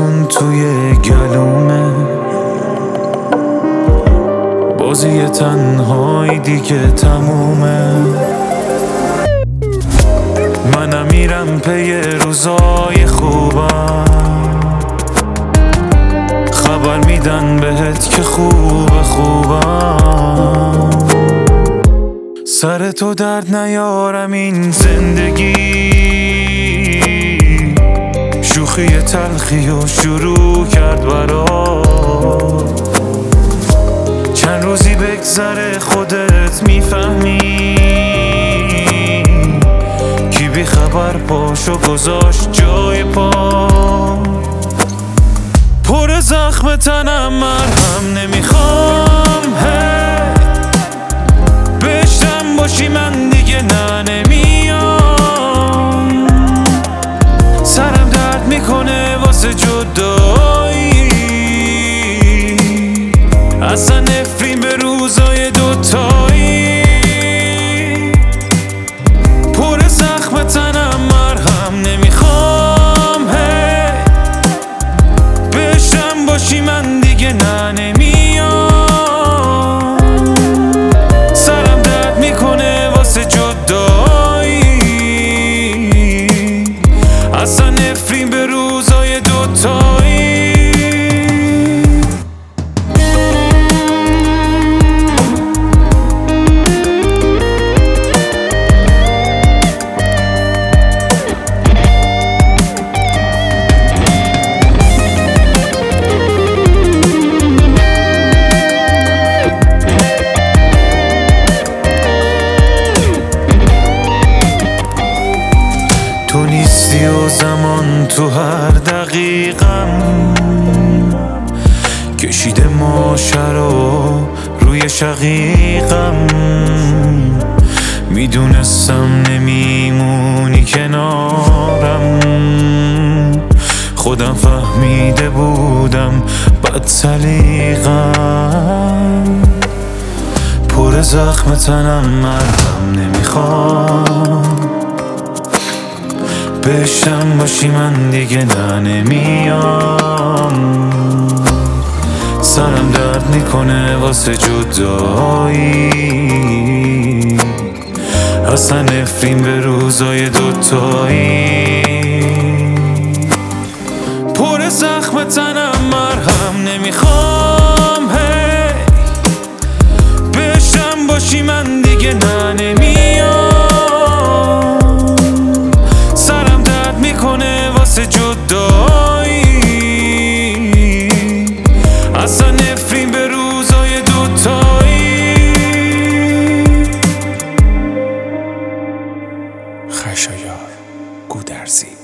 جون توی گلومه، بازی تنهایی دیگه تمومه. منم میرم پی روزای خوبم، خبر میدن بهت که خوبم. سر تو درد نیارم این زندگی، شوخی تلخی و شروع کرد برات. چند روزی بگذره خودت میفهمی، کی بی خبر پاشو گذاشت جای پا. پر زخم تنم مرهم نمیخوام، بشتم باشی من دیگه نمیام. سرم درد میکنه واسه جدایی، اصلا نفرین به روزای دوتایی. پر زخم تنم مرهم نمیخوام، بشتم باشی من دیگه نمیام. سرم درد میکنه واسه جدایی، اصلا نفرین به روزای دوتایی. تو نیستی و زمان تو هر دقیقم کشیده ماجرا روی شقیقم. میدونستم نمیمونی کنارم، خودم فهمیده بودم بد سلیقم. پر زخم تنم مرهم نمیخوام، بشتم باشی من دیگه نمیام. سرم درد میکنه واسه جدایی، اصلا نفرین به روزای دوتایی. پر زخم تنم مرهم نمیخوام، بشتم باشی من دیگه نمیام. سرم درد میکنه واسه جدایی، اصلا نفرین به روزای دوتایی. خشایار گودرزی.